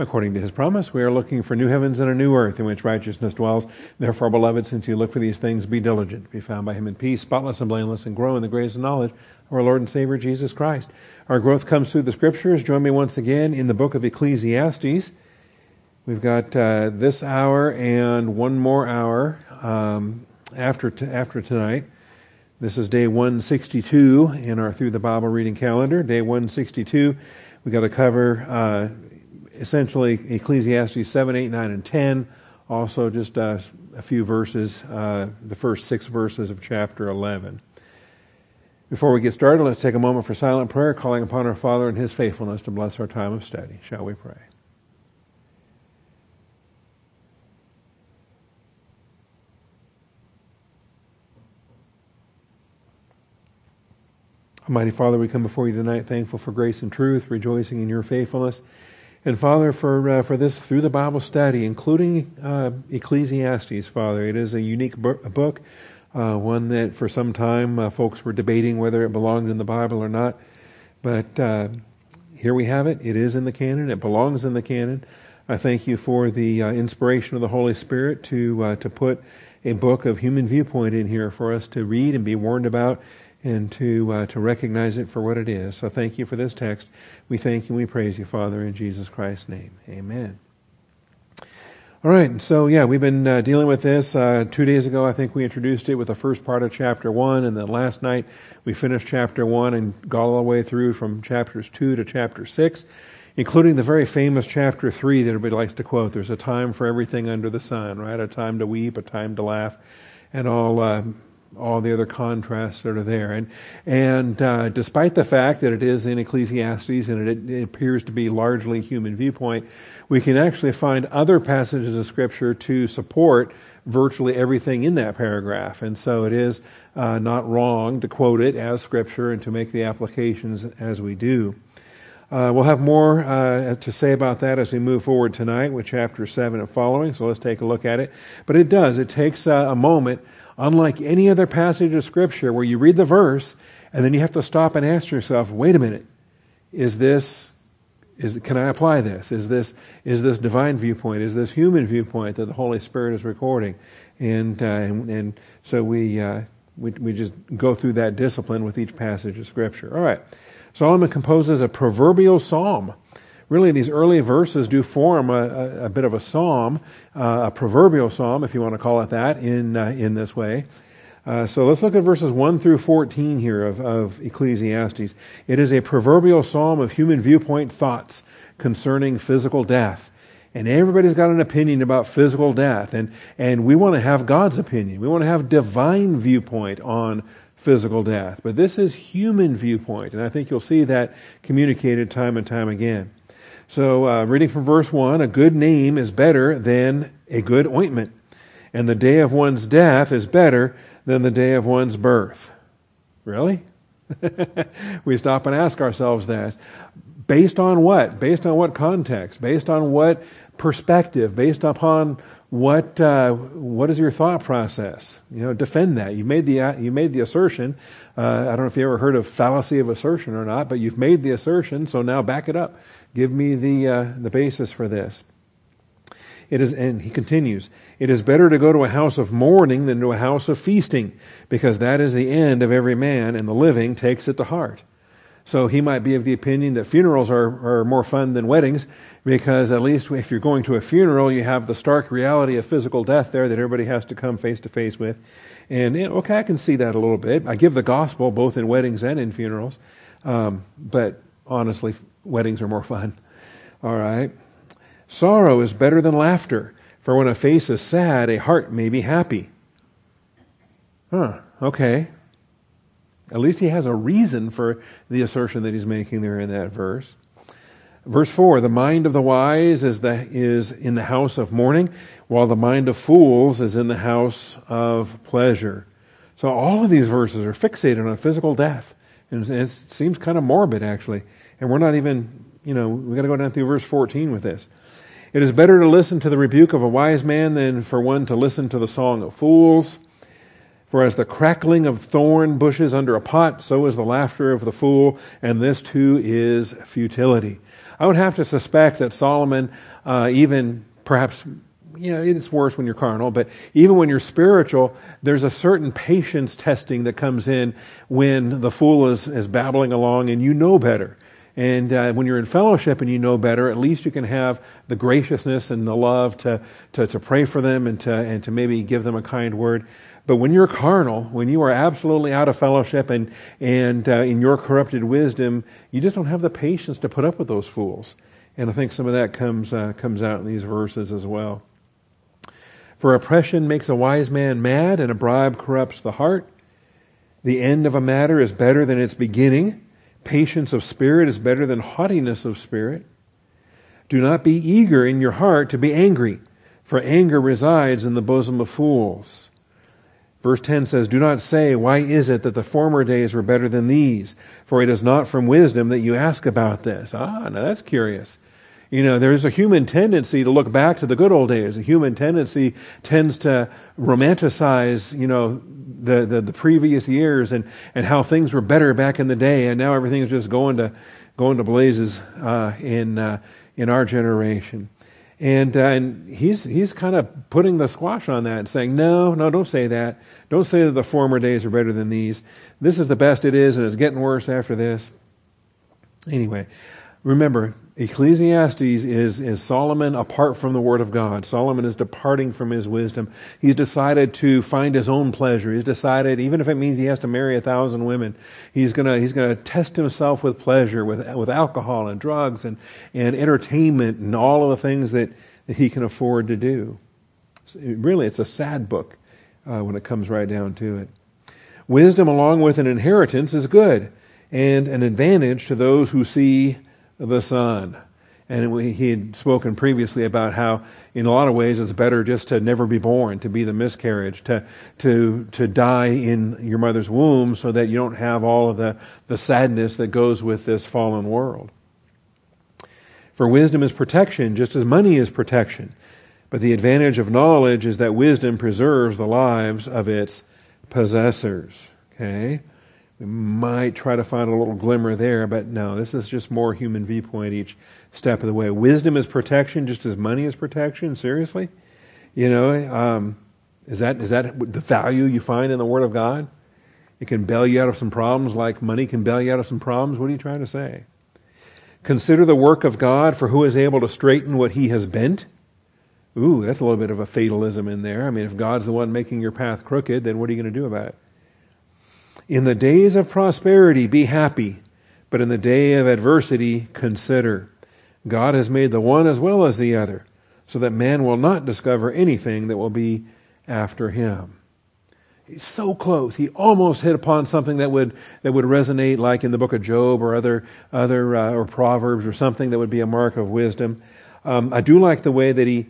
According to his promise, we are looking for new heavens and a new earth in which righteousness dwells. Therefore, beloved, since you look for these things, be diligent, be found by him in peace, spotless and blameless, and grow in the grace and knowledge of our Lord and Savior, Jesus Christ. Our growth comes through the Scriptures. Join me once again in the book of Ecclesiastes. We've got this hour and one more hour after tonight. This is day 162 in our Through the Bible reading calendar. Day 162, we've got to cover essentially Ecclesiastes 7, 8, 9, and 10. Also just a few verses, the first 6 verses of chapter 11. Before we get started, let's take a moment for silent prayer, calling upon our Father and His faithfulness to bless our time of study. Shall we pray? Almighty Father, we come before you tonight thankful for grace and truth, rejoicing in your faithfulness. And Father, for this Through the Bible study, including Ecclesiastes, Father, it is a unique book, one that for some time folks were debating whether it belonged in the Bible or not. But here we have it. It is in the canon. It belongs in the canon. I thank you for the inspiration of the Holy Spirit to put a book of human viewpoint in here for us to read and be warned about, and to recognize it for what it is. So thank you for this text. We thank you and we praise you, Father, in Jesus Christ's name. Amen. All right, so we've been dealing with this. 2 days ago, I think we introduced it with the first part of chapter 1, and then last night we finished chapter 1 and got all the way through from chapters 2 to chapter 6, including the very famous chapter 3 that everybody likes to quote. There's a time for everything under the sun, right? A time to weep, a time to laugh, and all the other contrasts that are there. And despite the fact that it is in Ecclesiastes and it appears to be largely human viewpoint, we can actually find other passages of Scripture to support virtually everything in that paragraph. And so it is not wrong to quote it as Scripture and to make the applications as we do. We'll have more to say about that as we move forward tonight with chapter 7 and following, so let's take a look at it. But it takes a moment, unlike any other passage of Scripture, where you read the verse and then you have to stop and ask yourself, wait a minute, can I apply this? Is this divine viewpoint? Is this human viewpoint that the Holy Spirit is recording? And so we just go through that discipline with each passage of Scripture. All right. Solomon composes a proverbial psalm. Really, these early verses do form a bit of a psalm, a proverbial psalm, if you want to call it that, in this way. So let's look at verses 1 through 14 here of Ecclesiastes. It is a proverbial psalm of human viewpoint thoughts concerning physical death. And everybody's got an opinion about physical death. And we want to have God's opinion. We want to have divine viewpoint on physical death. But this is human viewpoint. And I think you'll see that communicated time and time again. So reading from verse 1, a good name is better than a good ointment, and the day of one's death is better than the day of one's birth. Really? We stop and ask ourselves that. Based on what? Based on what context? Based on what perspective? Based upon what is your thought process? Defend that. You made the assertion. I don't know if you ever heard of fallacy of assertion or not, but you've made the assertion, so now back it up. Give me the basis for this. And he continues, it is better to go to a house of mourning than to a house of feasting, because that is the end of every man, and the living takes it to heart. So he might be of the opinion that funerals are more fun than weddings, because at least if you're going to a funeral, you have the stark reality of physical death there that everybody has to come face to face with. And okay, I can see that a little bit. I give the gospel both in weddings and in funerals, but honestly, weddings are more fun. All right. Sorrow is better than laughter, for when a face is sad, a heart may be happy. Okay. At least he has a reason for the assertion that he's making there in that verse. Verse 4, the mind of the wise is in the house of mourning, while the mind of fools is in the house of pleasure. So all of these verses are fixated on physical death. And it seems kind of morbid, actually. And we're not even, we've got to go down through verse 14 with this. It is better to listen to the rebuke of a wise man than for one to listen to the song of fools. For as the crackling of thorn bushes under a pot, so is the laughter of the fool, and this too is futility. I would have to suspect that Solomon, even perhaps, it's worse when you're carnal, but even when you're spiritual, there's a certain patience testing that comes in when the fool is babbling along and you know better. And when you're in fellowship and you know better, at least you can have the graciousness and the love to pray for them and to maybe give them a kind word. But when you're carnal, when you are absolutely out of fellowship and in your corrupted wisdom, you just don't have the patience to put up with those fools. And I think some of that comes out in these verses as well. For oppression makes a wise man mad, and a bribe corrupts the heart. The end of a matter is better than its beginning. Patience of spirit is better than haughtiness of spirit. Do not be eager in your heart to be angry, for anger resides in the bosom of fools. Verse 10 says, do not say, why is it that the former days were better than these? For it is not from wisdom that you ask about this. Now that's curious. There's a human tendency to look back to the good old days. A human tendency tends to romanticize, the previous years and how things were better back in the day, and now everything is just going to blazes in our generation. And he's kind of putting the squash on that and saying, no, don't say that. Don't say that the former days are better than these. This is the best it is, and it's getting worse after this. Anyway, remember, Ecclesiastes is Solomon apart from the Word of God. Solomon is departing from his wisdom. He's decided to find his own pleasure. He's decided, even if it means he has to marry 1,000 women, he's gonna test himself with pleasure, with alcohol and drugs and entertainment and all of the things that he can afford to do. Really, it's a sad book when it comes right down to it. Wisdom, along with an inheritance, is good and an advantage to those who see the sun. And he had spoken previously about how, in a lot of ways, it's better just to never be born, to be the miscarriage, to die in your mother's womb, so that you don't have all of the sadness that goes with this fallen world. For wisdom is protection, just as money is protection. But the advantage of knowledge is that wisdom preserves the lives of its possessors. Okay? We might try to find a little glimmer there, but no, this is just more human viewpoint each step of the way. Wisdom is protection just as money is protection? Seriously? Is that the value you find in the Word of God? It can bail you out of some problems like money can bail you out of some problems? What are you trying to say? Consider the work of God, for who is able to straighten what He has bent? Ooh, that's a little bit of a fatalism in there. I mean, if God's the one making your path crooked, then what are you going to do about it? In the days of prosperity, be happy, but in the day of adversity, consider. God has made the one as well as the other, so that man will not discover anything that will be after him. He's so close. He almost hit upon something that would resonate, like in the book of Job or other or Proverbs or something that would be a mark of wisdom. I do like the way that he.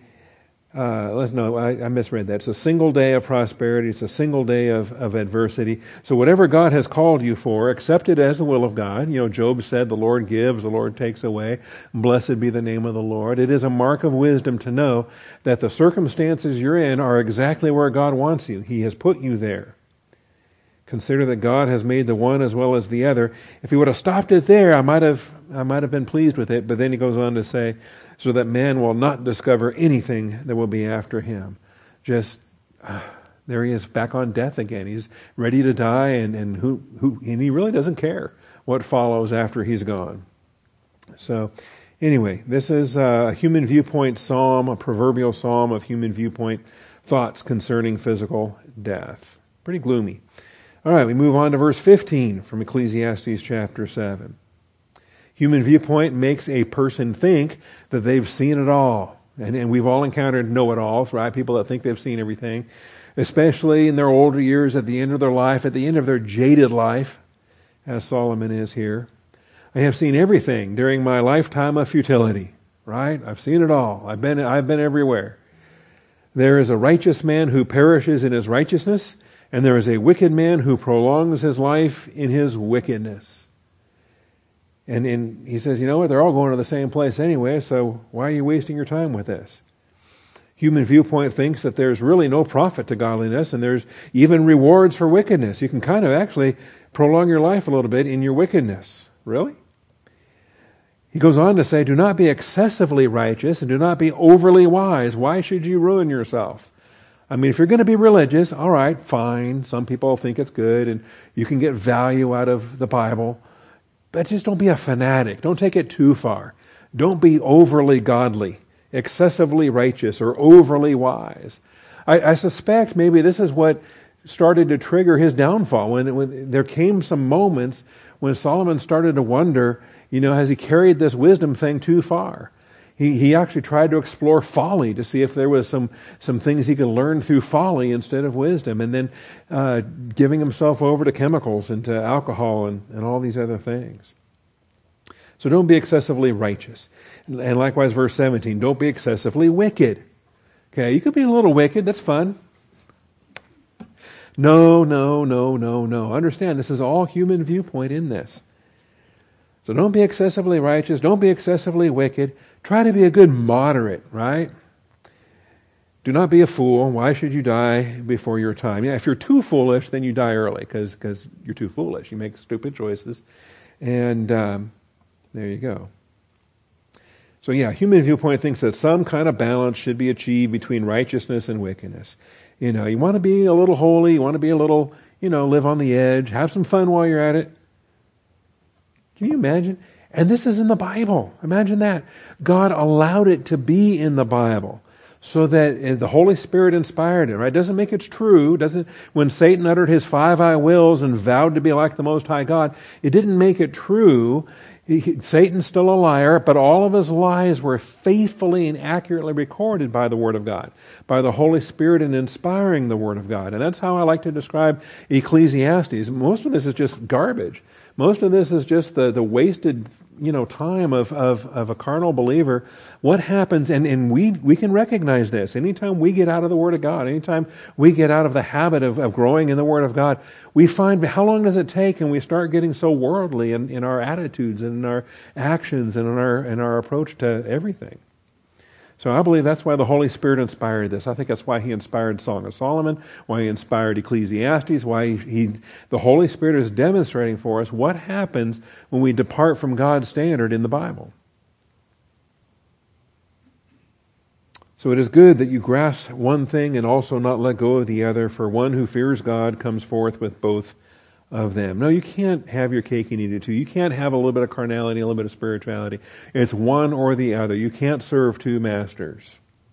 I misread that. It's a single day of prosperity. It's a single day of adversity. So whatever God has called you for, accept it as the will of God. Job said, the Lord gives, the Lord takes away. Blessed be the name of the Lord. It is a mark of wisdom to know that the circumstances you're in are exactly where God wants you. He has put you there. Consider that God has made the one as well as the other. If he would have stopped it there, I might have been pleased with it. But then he goes on to say, so that man will not discover anything that will be after him. There he is, back on death again. He's ready to die, and he really doesn't care what follows after he's gone. So, anyway, this is a human viewpoint psalm, a proverbial psalm of human viewpoint thoughts concerning physical death. Pretty gloomy. All right, we move on to verse 15 from Ecclesiastes chapter 7. Human viewpoint makes a person think that they've seen it all. And we've all encountered know-it-alls, right? People that think they've seen everything, especially in their older years, at the end of their life, at the end of their jaded life, as Solomon is here. I have seen everything during my lifetime of futility, right? I've seen it all. I've been everywhere. There is a righteous man who perishes in his righteousness, and there is a wicked man who prolongs his life in his wickedness. And he says, you know what, they're all going to the same place anyway, so why are you wasting your time with this? human viewpoint thinks that there's really no profit to godliness and there's even rewards for wickedness. You can kind of actually prolong your life a little bit in your wickedness. Really? He goes on to say, do not be excessively righteous and do not be overly wise. Why should you ruin yourself? I mean, if you're going to be religious, all right, fine. Some people think it's good and you can get value out of the Bible. But just don't be a fanatic. Don't take it too far. Don't be overly godly, excessively righteous, or overly wise. I suspect maybe this is what started to trigger his downfall. When there came some moments when Solomon started to wonder, has he carried this wisdom thing too far? He actually tried to explore folly to see if there was some things he could learn through folly instead of wisdom, and then giving himself over to chemicals and to alcohol and all these other things. So don't be excessively righteous. And likewise, verse 17, don't be excessively wicked. Okay, you could be a little wicked, that's fun. No. Understand, this is all human viewpoint in this. So don't be excessively righteous, don't be excessively wicked. Try to be a good moderate, right? Do not be a fool. Why should you die before your time? Yeah, if you're too foolish, then you die early because you're too foolish. You make stupid choices. And there you go. So yeah, human viewpoint thinks that some kind of balance should be achieved between righteousness and wickedness. You want to be a little holy, you want to be a little, live on the edge, have some fun while you're at it. Can you imagine? And this is in the Bible. Imagine that. God allowed it to be in the Bible so that the Holy Spirit inspired it, right? Doesn't make it true. When Satan uttered his 5 I wills and vowed to be like the Most High God, it didn't make it true. Satan's still a liar, but all of his lies were faithfully and accurately recorded by the Word of God, by the Holy Spirit in inspiring the Word of God. And that's how I like to describe Ecclesiastes. Most of this is just garbage. Most of this is just the wasted, time of a carnal believer. What happens, and we can recognize this, anytime we get out of the Word of God, anytime we get out of the habit of growing in the Word of God, we find, how long does it take and we start getting so worldly in our attitudes and in our actions and in our approach to everything. So I believe that's why the Holy Spirit inspired this. I think that's why He inspired Song of Solomon, why He inspired Ecclesiastes, why the Holy Spirit is demonstrating for us what happens when we depart from God's standard in the Bible. So it is good that you grasp one thing and also not let go of the other, for one who fears God comes forth with both of them. No, you can't have your cake and eat it too. You can't have a little bit of carnality, a little bit of spirituality. It's one or the other. You can't serve two masters.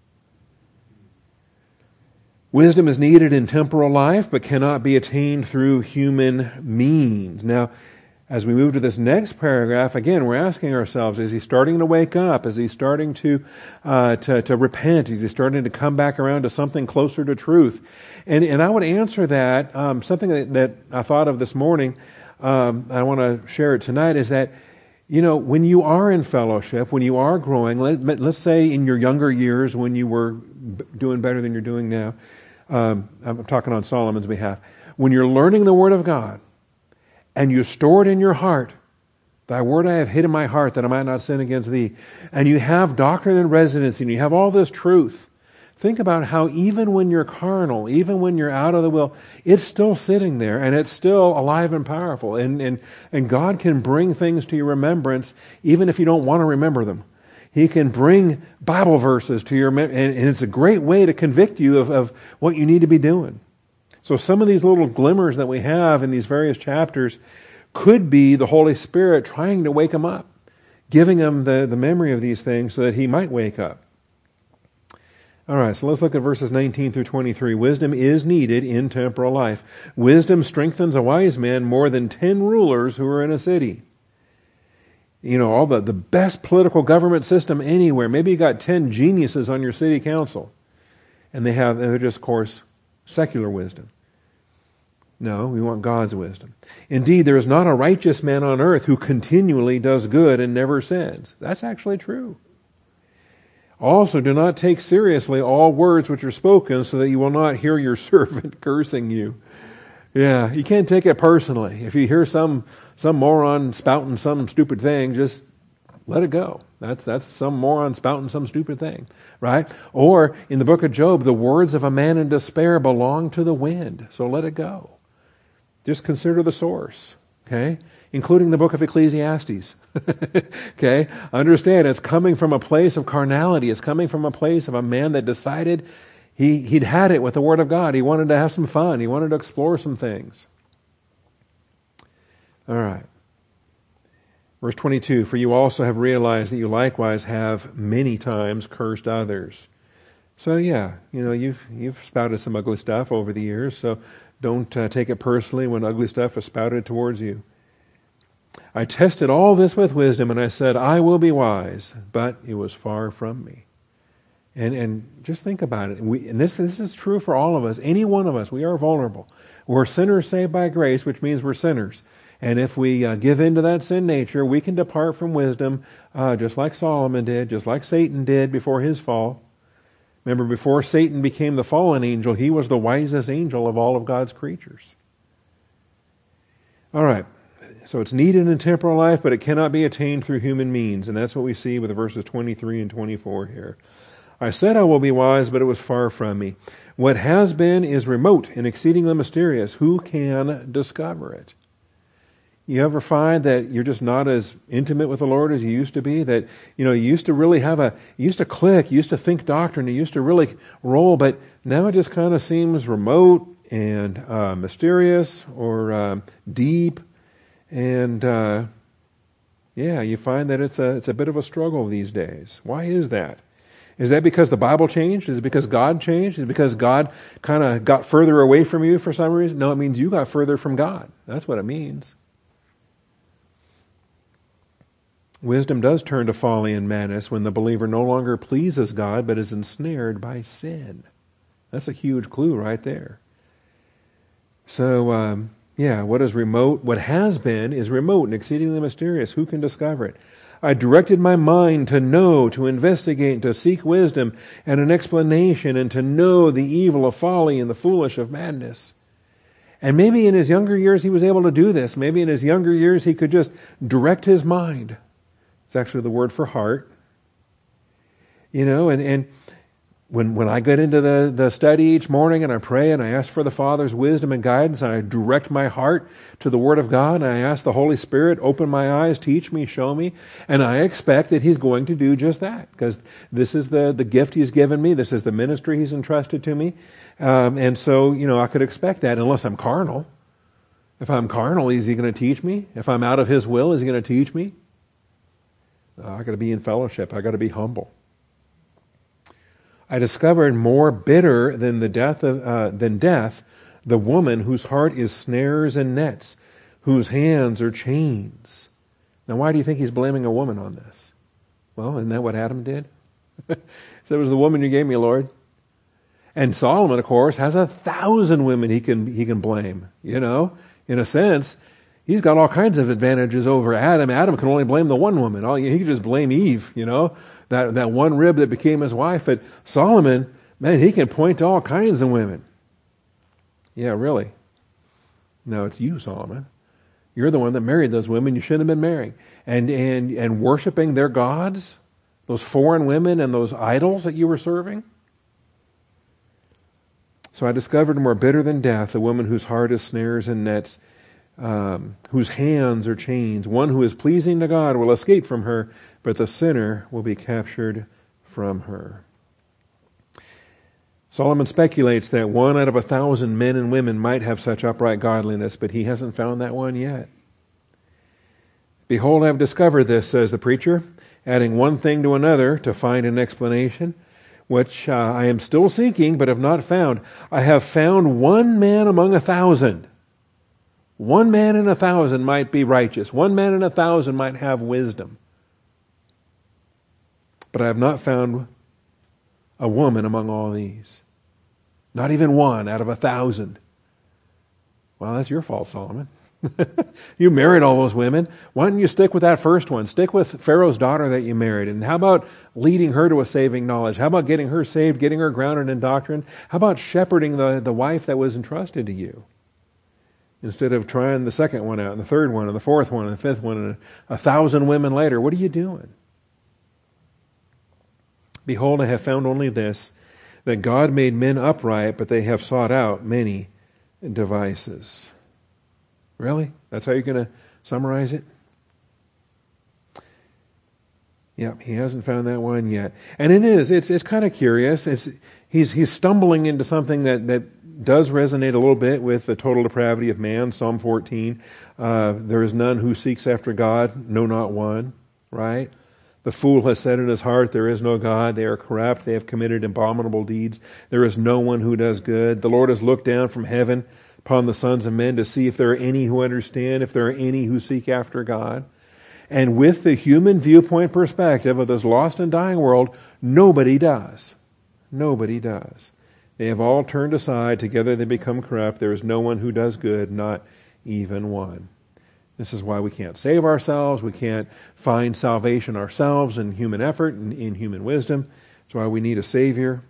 Wisdom is needed in temporal life, but cannot be attained through human means. Now, as we move to this next paragraph, again, we're asking ourselves, is he starting to wake up? Is he starting to repent? Is he starting to come back around to something closer to truth? And I would answer that, something that I thought of this morning, I want to share it tonight, is that, when you are in fellowship, when you are growing, let's say in your younger years when you were doing better than you're doing now, I'm talking on Solomon's behalf, when you're learning the Word of God, and you store it in your heart, thy word I have hid in my heart that I might not sin against thee. And you have doctrine and residency, and you have all this truth. Think about how even when you're carnal, even when you're out of the will, it's still sitting there, and it's still alive and powerful. And God can bring things to your remembrance, even if you don't want to remember them. He can bring Bible verses to your and it's a great way to convict you of what you need to be doing. So some of these little glimmers that we have in these various chapters could be the Holy Spirit trying to wake him up, giving him the memory of these things so that he might wake up. All right, so let's look at verses 19 through 23. Wisdom is needed in temporal life. Wisdom strengthens a wise man more than 10 rulers who are in a city. All the best political government system anywhere. Maybe you got 10 geniuses on your city council, and they're just, of course, secular wisdom. No, we want God's wisdom. Indeed, there is not a righteous man on earth who continually does good and never sins. That's actually true. Also, do not take seriously all words which are spoken, so that you will not hear your servant cursing you. Yeah, you can't take it personally. If you hear some moron spouting some stupid thing, just let it go. That's some moron spouting some stupid thing, right? Or in the book of Job, the words of a man in despair belong to the wind, so let it go. Just consider the source, okay? Including the book of Ecclesiastes, okay? Understand, it's coming from a place of carnality. It's coming from a place of a man that decided he'd had it with the Word of God. He wanted to have some fun. He wanted to explore some things. All right. Verse 22, for you also have realized that you likewise have many times cursed others. So yeah, you've spouted some ugly stuff over the years, so don't take it personally when ugly stuff is spouted towards you. I tested all this with wisdom, and I said, I will be wise, but it was far from me. And just think about it. And this is true for all of us. Any one of us, we are vulnerable. We're sinners saved by grace, which means we're sinners. And if we give in to that sin nature, we can depart from wisdom, just like Solomon did, just like Satan did before his fall. Remember, before Satan became the fallen angel, he was the wisest angel of all of God's creatures. All right. So it's needed in temporal life, but it cannot be attained through human means. And that's what we see with verses 23 and 24 here. I said I will be wise, but it was far from me. What has been is remote and exceedingly mysterious. Who can discover it? You ever find that you're just not as intimate with the Lord as you used to be? That, you used to really you used to click, you used to think doctrine, you used to really roll, but now it just kind of seems remote and mysterious or deep. And you find that it's a bit of a struggle these days. Why is that? Is that because the Bible changed? Is it because God changed? Is it because God kind of got further away from you for some reason? No, it means you got further from God. That's what it means. Wisdom does turn to folly and madness when the believer no longer pleases God but is ensnared by sin. That's a huge clue right there. So, what is remote? What has been is remote and exceedingly mysterious. Who can discover it? I directed my mind to know, to investigate, to seek wisdom and an explanation, and to know the evil of folly and the foolish of madness. And maybe in his younger years he was able to do this. Maybe in his younger years he could just direct his mind. It's actually the word for heart. And when I get into the study each morning and I pray and I ask for the Father's wisdom and guidance, and I direct my heart to the Word of God, and I ask the Holy Spirit, open my eyes, teach me, show me, and I expect that He's going to do just that, because this is the gift He's given me, this is the ministry He's entrusted to me, and so, I could expect that unless I'm carnal. If I'm carnal, is He going to teach me? If I'm out of His will, is He going to teach me? I got to be in fellowship. I got to be humble. I discovered more bitter than death, the woman whose heart is snares and nets, whose hands are chains. Now, why do you think he's blaming a woman on this? Well, isn't that what Adam did? So it was the woman you gave me, Lord. And Solomon, of course, has 1,000 women he can blame. In a sense, he's got all kinds of advantages over Adam. Adam can only blame the one woman. He could just blame Eve, that one rib that became his wife. But Solomon, man, he can point to all kinds of women. Yeah, really. No, it's you, Solomon. You're the one that married those women you shouldn't have been marrying. And worshiping their gods, those foreign women and those idols that you were serving. So I discovered more bitter than death, a woman whose heart is snares and nets, whose hands are chains. One who is pleasing to God will escape from her, but the sinner will be captured from her. Solomon speculates that 1 out of 1,000 men and women might have such upright godliness, but he hasn't found that one yet. Behold, I have discovered this, says the preacher, adding one thing to another to find an explanation, which I am still seeking, but have not found. I have found one man among 1,000. One man in 1,000 might be righteous. One man in 1,000 might have wisdom. But I have not found a woman among all these. Not even 1 out of 1,000. Well, that's your fault, Solomon. You married all those women. Why don't you stick with that first one? Stick with Pharaoh's daughter that you married. And how about leading her to a saving knowledge? How about getting her saved, getting her grounded in doctrine? How about shepherding the wife that was entrusted to you? Instead of trying the second one out, and the third one, and the fourth one, and the fifth one, and 1,000 women later, what are you doing? Behold, I have found only this, that God made men upright, but they have sought out many devices. Really? That's how you're going to summarize it? Yep, he hasn't found that one yet. And it's kind of curious. He's stumbling into something that does resonate a little bit with the total depravity of man, Psalm 14. There is none who seeks after God, no, not one, right? The fool has said in his heart, there is no God. They are corrupt. They have committed abominable deeds. There is no one who does good. The Lord has looked down from heaven upon the sons of men to see if there are any who understand, if there are any who seek after God. And with the human viewpoint perspective of this lost and dying world, nobody does. Nobody does. They have all turned aside. Together they become corrupt. There is no one who does good, not even one. This is why we can't save ourselves. We can't find salvation ourselves in human effort and in human wisdom. That's why we need a Savior.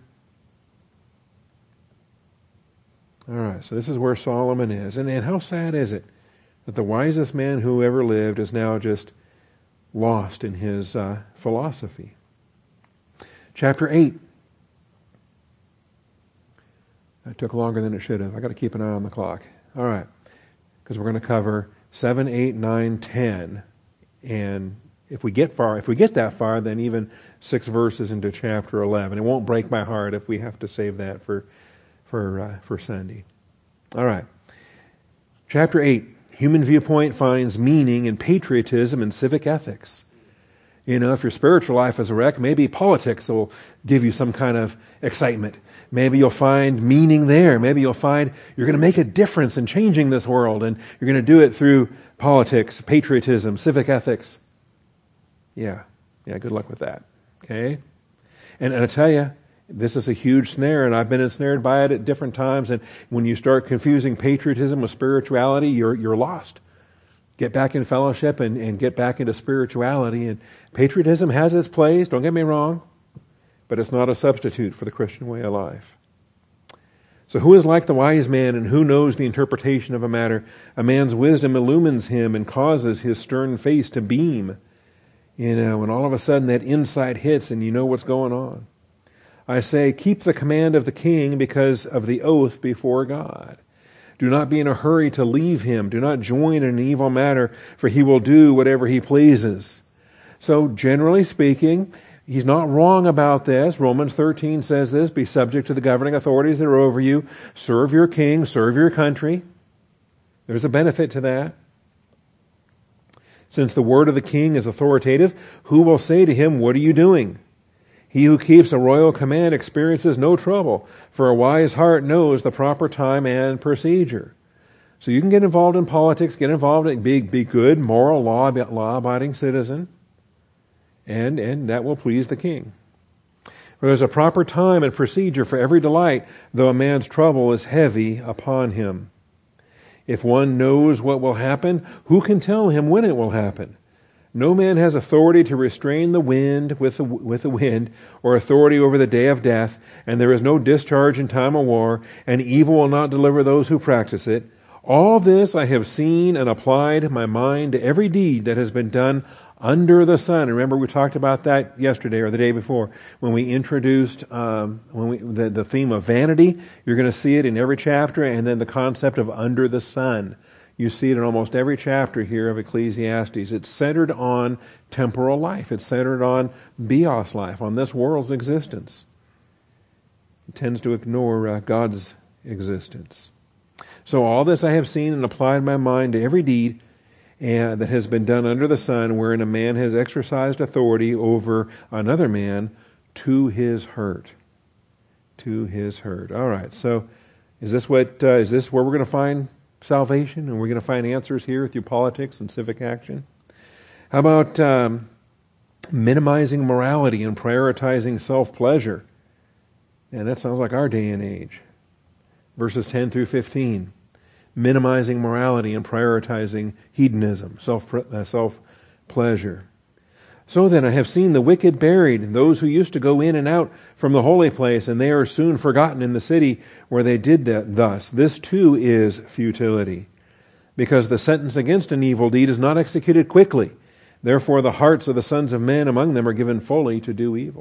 All right, so this is where Solomon is. And how sad is it that the wisest man who ever lived is now just lost in his philosophy. Chapter 8. That took longer than it should have. I got to keep an eye on the clock. All right, because we're going to cover 7, 8, 9, 10, and if we get that far, then even 6 verses into chapter 11. It won't break my heart if we have to save that for Sunday. All right, chapter 8. Human viewpoint finds meaning in patriotism and civic ethics. You know, if your spiritual life is a wreck, maybe politics will give you some kind of excitement. Maybe you'll find meaning there. Maybe you'll find you're going to make a difference in changing this world, and you're going to do it through politics, patriotism, civic ethics. Yeah, good luck with that. Okay? And I tell you, this is a huge snare, and I've been ensnared by it at different times. And when you start confusing patriotism with spirituality, you're lost. Get back in fellowship and get back into spirituality. And patriotism has its place, don't get me wrong, but it's not a substitute for the Christian way of life. So who is like the wise man, and who knows the interpretation of a matter? A man's wisdom illumines him and causes his stern face to beam. You know, and all of a sudden that insight hits and you know what's going on. I say, keep the command of the king because of the oath before God. Do not be in a hurry to leave him. Do not join in an evil matter, for he will do whatever he pleases. So, generally speaking, he's not wrong about this. Romans 13 says this, be subject to the governing authorities that are over you. Serve your king, serve your country. There's a benefit to that. Since the word of the king is authoritative, who will say to him, what are you doing? He who keeps a royal command experiences no trouble, for a wise heart knows the proper time and procedure. So you can get involved in politics, get involved in be good, moral, law-abiding citizen, and that will please the king. For there's a proper time and procedure for every delight, though a man's trouble is heavy upon him. If one knows what will happen, who can tell him when it will happen? No man has authority to restrain the wind with the wind, or authority over the day of death, and there is no discharge in time of war, and evil will not deliver those who practice it. All this I have seen and applied my mind to every deed that has been done under the sun. Remember, we talked about that yesterday or the day before when we introduced the theme of vanity. You're going to see it in every chapter, and then the concept of under the sun. You see it in almost every chapter here of Ecclesiastes. It's centered on temporal life. It's centered on bios life, on this world's existence. It tends to ignore God's existence. So all this I have seen and applied my mind to every deed that has been done under the sun, wherein a man has exercised authority over another man to his hurt. To his hurt. All right, so is this where we're going to find salvation, and we're going to find answers here through politics and civic action? How about minimizing morality and prioritizing self-pleasure? And that sounds like our day and age. Verses 10 through 15. Minimizing morality and prioritizing hedonism, self-pleasure. So then I have seen the wicked buried, those who used to go in and out from the holy place, and they are soon forgotten in the city where they did that thus. This too is futility, because the sentence against an evil deed is not executed quickly. Therefore the hearts of the sons of men among them are given fully to do evil.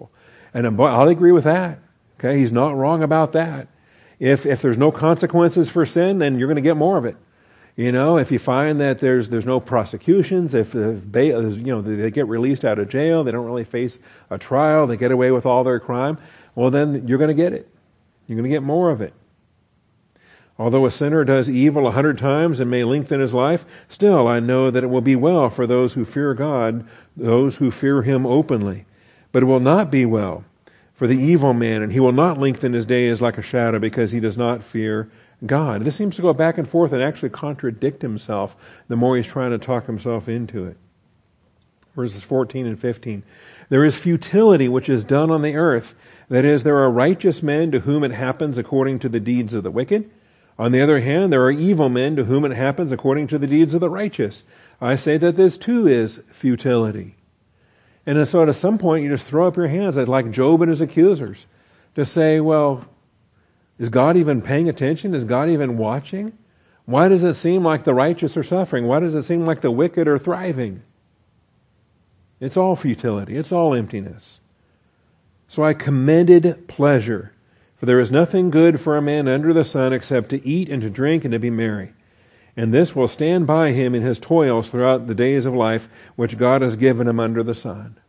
And I'll agree with that. Okay, he's not wrong about that. If there's no consequences for sin, then you're going to get more of it. If you find that there's no prosecutions, if they get released out of jail, they don't really face a trial, they get away with all their crime, well then you're going to get it. You're going to get more of it. Although a sinner does evil 100 times and may lengthen his life, still I know that it will be well for those who fear God, those who fear Him openly. But it will not be well for the evil man, and he will not lengthen his days like a shadow, because he does not fear God. This seems to go back and forth and actually contradict himself the more he's trying to talk himself into it. Verses 14 and 15. There is futility which is done on the earth. That is, there are righteous men to whom it happens according to the deeds of the wicked. On the other hand, there are evil men to whom it happens according to the deeds of the righteous. I say that this too is futility. And so at some point you just throw up your hands, like Job and his accusers, to say, well, is God even paying attention? Is God even watching? Why does it seem like the righteous are suffering? Why does it seem like the wicked are thriving? It's all futility. It's all emptiness. So I commended pleasure, for there is nothing good for a man under the sun except to eat and to drink and to be merry. And this will stand by him in his toils throughout the days of life which God has given him under the sun.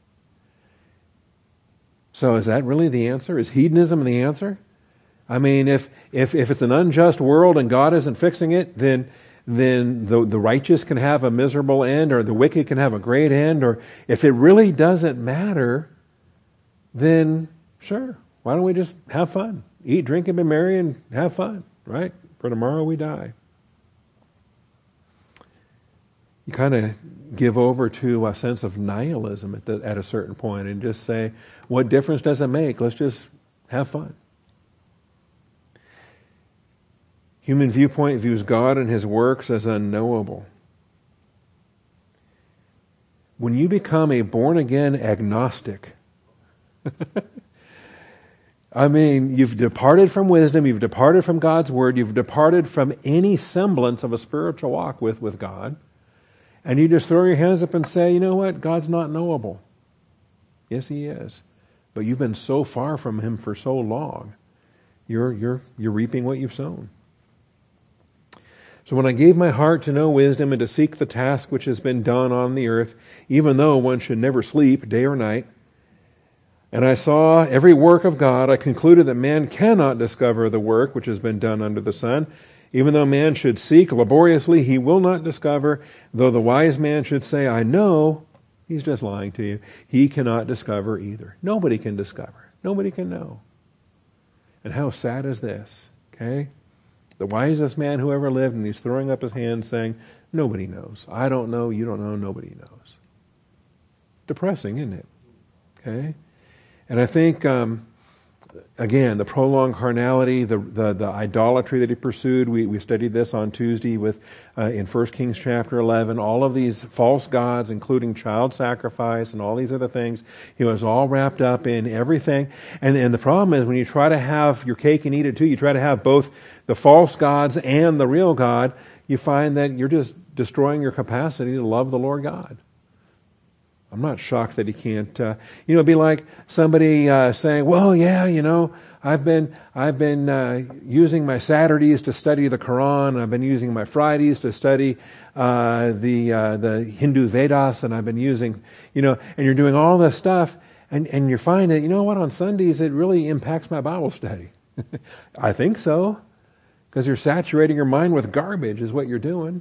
So is that really the answer? Is hedonism the answer? I mean, if it's an unjust world and God isn't fixing it, then the righteous can have a miserable end, or the wicked can have a great end, or if it really doesn't matter, then sure, why don't we just have fun? Eat, drink, and be merry and have fun, right? For tomorrow we die. You kind of give over to a sense of nihilism at a certain point and just say, what difference does it make? Let's just have fun. Human viewpoint views God and His works as unknowable. When you become a born-again agnostic, I mean, you've departed from wisdom, you've departed from God's Word, you've departed from any semblance of a spiritual walk with God, and you just throw your hands up and say, you know what, God's not knowable. Yes, He is. But you've been so far from Him for so long, you're reaping what you've sown. So when I gave my heart to know wisdom and to seek the task which has been done on the earth, even though one should never sleep day or night, and I saw every work of God, I concluded that man cannot discover the work which has been done under the sun. Even though man should seek laboriously, he will not discover. Though the wise man should say, I know, he's just lying to you. He cannot discover either. Nobody can discover. Nobody can know. And how sad is this? Okay? The wisest man who ever lived, and he's throwing up his hands saying, nobody knows. I don't know, you don't know, nobody knows. Depressing, isn't it? Okay? And I think, again, the prolonged carnality, the idolatry that he pursued, we studied this on Tuesday in 1 Kings chapter 11, all of these false gods, including child sacrifice and all these other things, he was all wrapped up in everything. And the problem is when you try to have your cake and eat it too, you try to have both the false gods and the real God, you find that you're just destroying your capacity to love the Lord God. I'm not shocked that he can't. It'd be like somebody saying, "Well, yeah, I've been using my Saturdays to study the Quran, and I've been using my Fridays to study the Hindu Vedas, and I've been using, and you're doing all this stuff, and you find that on Sundays it really impacts my Bible study. I think so, because you're saturating your mind with garbage, is what you're doing."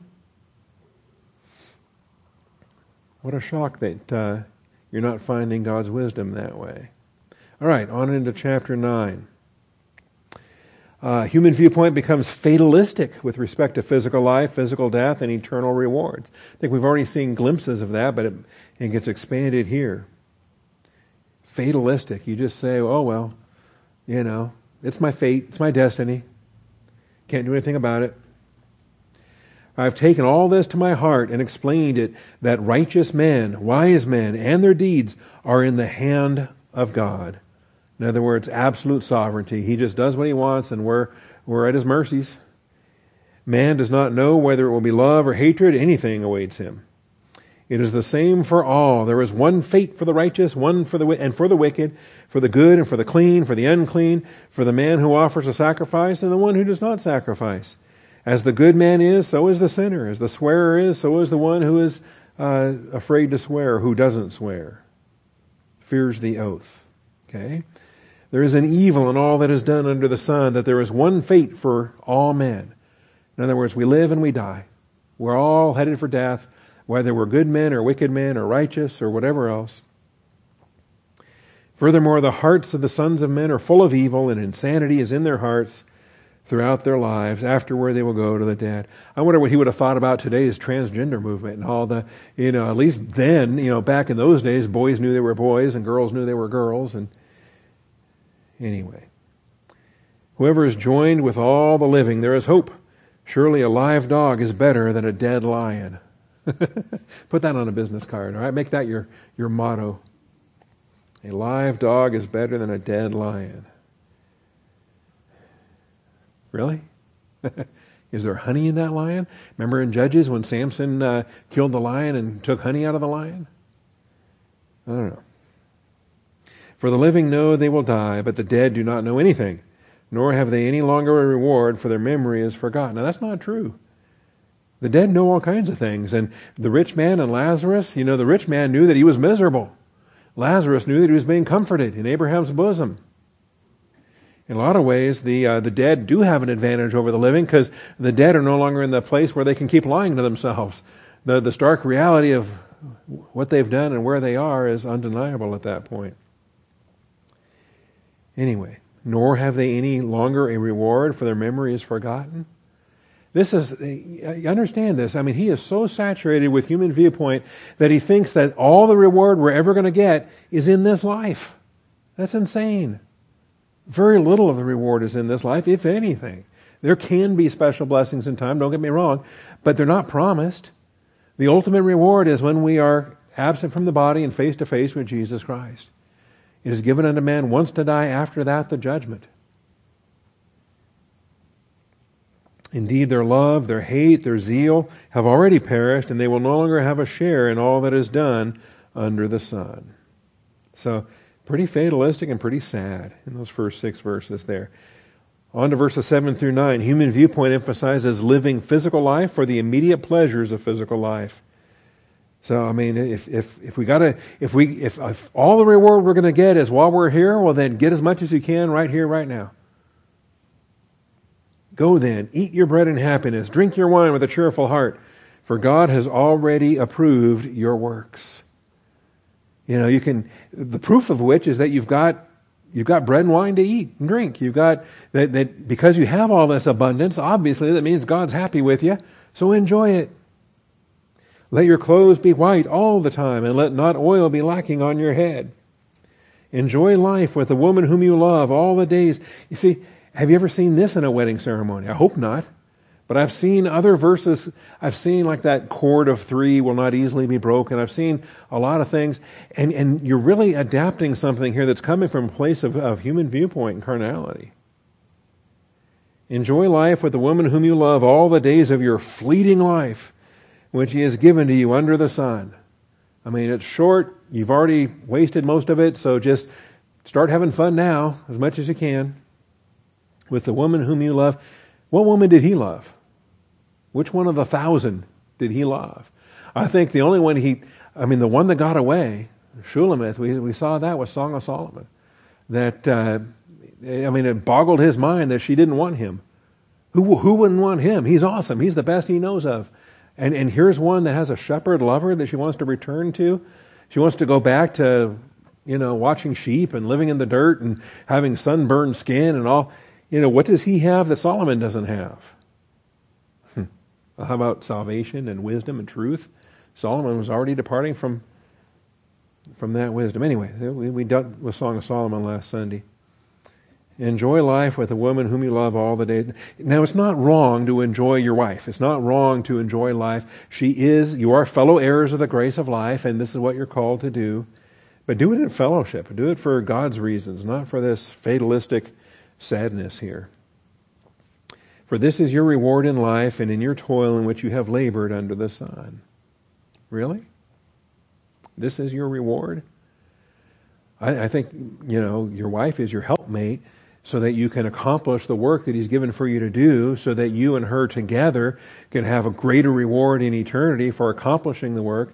What a shock that you're not finding God's wisdom that way. All right, on into chapter 9. Human viewpoint becomes fatalistic with respect to physical life, physical death, and eternal rewards. I think we've already seen glimpses of that, but it gets expanded here. Fatalistic. You just say, oh, well, it's my fate, it's my destiny. Can't do anything about it. I've taken all this to my heart and explained it, that righteous men, wise men, and their deeds are in the hand of God. In other words, absolute sovereignty. He just does what he wants, and we're at his mercies. Man does not know whether it will be love or hatred. Anything awaits him. It is the same for all. There is one fate for the righteous, one for the wicked, for the good and for the clean, for the unclean, for the man who offers a sacrifice and the one who does not sacrifice. As the good man is, so is the sinner. As the swearer is, so is the one who is afraid to swear, who doesn't swear, fears the oath. Okay? There is an evil in all that is done under the sun, that there is one fate for all men. In other words, we live and we die. We're all headed for death, whether we're good men or wicked men or righteous or whatever else. Furthermore, the hearts of the sons of men are full of evil, and insanity is in their hearts throughout their lives. Afterward, they will go to the dead. I wonder what he would have thought about today's transgender movement and all the, at least then, back in those days, boys knew they were boys and girls knew they were girls. And anyway, whoever is joined with all the living, there is hope. Surely a live dog is better than a dead lion. Put that on a business card, all right? Make that your motto. A live dog is better than a dead lion. Really? Is there honey in that lion? Remember in Judges when Samson killed the lion and took honey out of the lion? I don't know. For the living know they will die, but the dead do not know anything, nor have they any longer a reward, for their memory is forgotten. Now that's not true. The dead know all kinds of things. And the rich man and Lazarus, the rich man knew that he was miserable. Lazarus knew that he was being comforted in Abraham's bosom. In a lot of ways, the dead do have an advantage over the living, because the dead are no longer in the place where they can keep lying to themselves. The stark reality of what they've done and where they are is undeniable at that point. Anyway, nor have they any longer a reward, for their memory is forgotten. This is, understand this. I mean, he is so saturated with human viewpoint that he thinks that all the reward we're ever going to get is in this life. That's insane. Very little of the reward is in this life, if anything. There can be special blessings in time, don't get me wrong, but they're not promised. The ultimate reward is when we are absent from the body and face to face with Jesus Christ. It is given unto man once to die, after that the judgment. Indeed, their love, their hate, their zeal have already perished, and they will no longer have a share in all that is done under the sun. So, pretty fatalistic and pretty sad in those first 6 verses there. On to verses 7 through 9. Human viewpoint emphasizes living physical life for the immediate pleasures of physical life. So, I mean, if all the reward we're going to get is while we're here, well then get as much as you can right here, right now. Go then, eat your bread in happiness, drink your wine with a cheerful heart, for God has already approved your works. The proof of which is that you've got bread and wine to eat and drink. You've got that because you have all this abundance, obviously that means God's happy with you, so enjoy it. Let your clothes be white all the time, and let not oil be lacking on your head. Enjoy life with the woman whom you love all the days. You see, have you ever seen this in a wedding ceremony? I hope not. But I've seen other verses. I've seen like that cord of 3 will not easily be broken. I've seen a lot of things. And you're really adapting something here that's coming from a place of human viewpoint and carnality. Enjoy life with the woman whom you love all the days of your fleeting life, which He has given to you under the sun. I mean, it's short. You've already wasted most of it. So just start having fun now as much as you can. With the woman whom you love. What woman did He love? Which one of the 1,000 did He love? I think the only one the one that got away, Shulamith, we saw that with Song of Solomon. That, it boggled his mind that she didn't want him. Who wouldn't want him? He's awesome. He's the best he knows of. And here's one that has a shepherd lover that she wants to return to. She wants to go back to, watching sheep and living in the dirt and having sunburned skin and all. What does he have that Solomon doesn't have? How about salvation and wisdom and truth? Solomon was already departing from that wisdom. Anyway, we dealt with Song of Solomon last Sunday. Enjoy life with a woman whom you love all the days. Now, it's not wrong to enjoy your wife. It's not wrong to enjoy life. You are fellow heirs of the grace of life, and this is what you're called to do. But do it in fellowship. Do it for God's reasons, not for this fatalistic sadness here. For this is your reward in life and in your toil in which you have labored under the sun. Really? This is your reward? I think, your wife is your helpmate so that you can accomplish the work that He's given for you to do, so that you and her together can have a greater reward in eternity for accomplishing the work.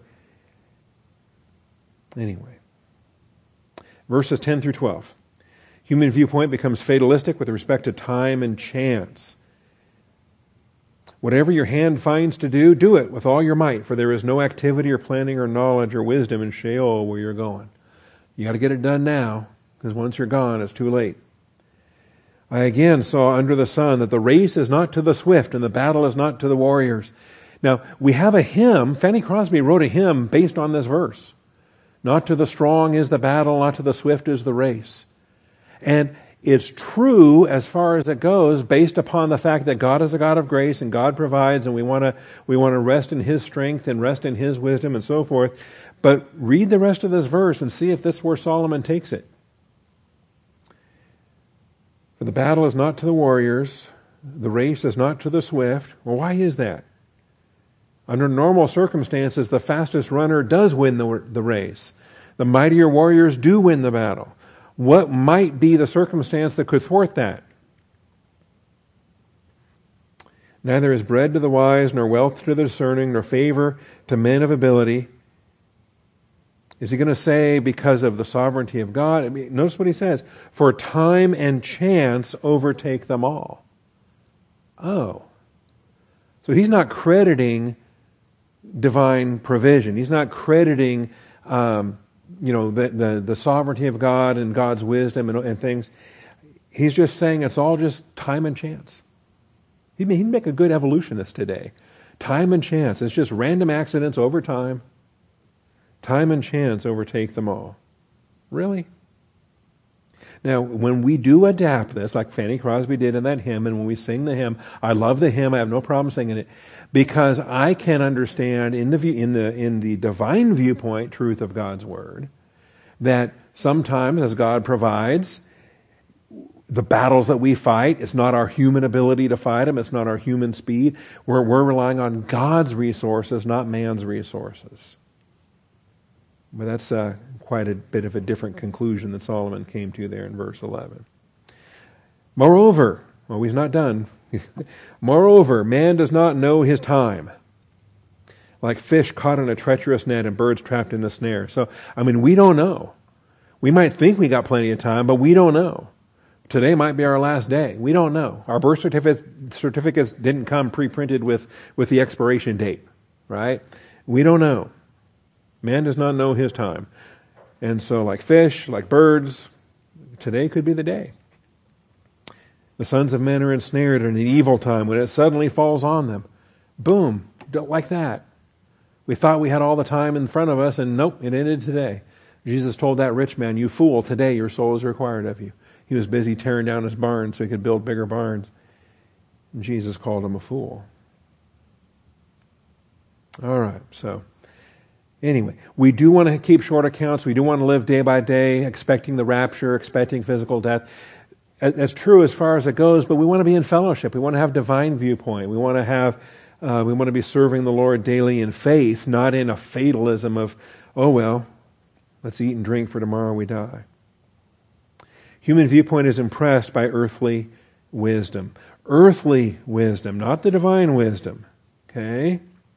Anyway. Verses 10 through 12. Human viewpoint becomes fatalistic with respect to time and chance. Whatever your hand finds to do, do it with all your might, for there is no activity or planning or knowledge or wisdom in Sheol where you're going. You got to get it done now, because once you're gone, it's too late. I again saw under the sun that the race is not to the swift and the battle is not to the warriors. Now, we have a hymn. Fanny Crosby wrote a hymn based on this verse. Not to the strong is the battle, not to the swift is the race. And it's true as far as it goes, based upon the fact that God is a God of grace and God provides, and we want to rest in His strength and rest in His wisdom and so forth. But read the rest of this verse and see if this is where Solomon takes it. For the battle is not to the warriors, the race is not to the swift. Well, why is that? Under normal circumstances, the fastest runner does win the race. The mightier warriors do win the battle. What might be the circumstance that could thwart that? Neither is bread to the wise, nor wealth to the discerning, nor favor to men of ability. Is he going to say because of the sovereignty of God? Notice what he says. For time and chance overtake them all. Oh. So he's not crediting divine provision. He's not crediting the sovereignty of God and God's wisdom and things. He's just saying it's all just time and chance. He'd make a good evolutionist today. Time and chance. It's just random accidents over time. Time and chance overtake them all. Really? Now, when we do adapt this, like Fanny Crosby did in that hymn, and when we sing the hymn, I love the hymn, I have no problem singing it, because I can understand in the divine viewpoint truth of God's Word, that sometimes as God provides, the battles that we fight, it's not our human ability to fight them, it's not our human speed. We're relying on God's resources, not man's resources. But that's quite a bit of a different conclusion that Solomon came to there in verse 11. Moreover, well, he's not done. Moreover, man does not know his time, like fish caught in a treacherous net and birds trapped in a snare. So, we don't know. We might think we got plenty of time, but we don't know. Today might be our last day. We don't know. Our birth certificates didn't come pre-printed with the expiration date, right? We don't know. Man does not know his time. And so like fish, like birds, today could be the day. The sons of men are ensnared in an evil time when it suddenly falls on them. Boom, like that. We thought we had all the time in front of us, and nope, it ended today. Jesus told that rich man, "You fool, today your soul is required of you." He was busy tearing down his barn so he could build bigger barns. And Jesus called him a fool. All right, so anyway, we do want to keep short accounts. We do want to live day by day, expecting the rapture, expecting physical death. That's true as far as it goes, but we want to be in fellowship. We want to have divine viewpoint. We want to be serving the Lord daily in faith, not in a fatalism of, oh well, let's eat and drink for tomorrow we die. Human viewpoint is impressed by earthly wisdom. Earthly wisdom, not the divine wisdom. Okay?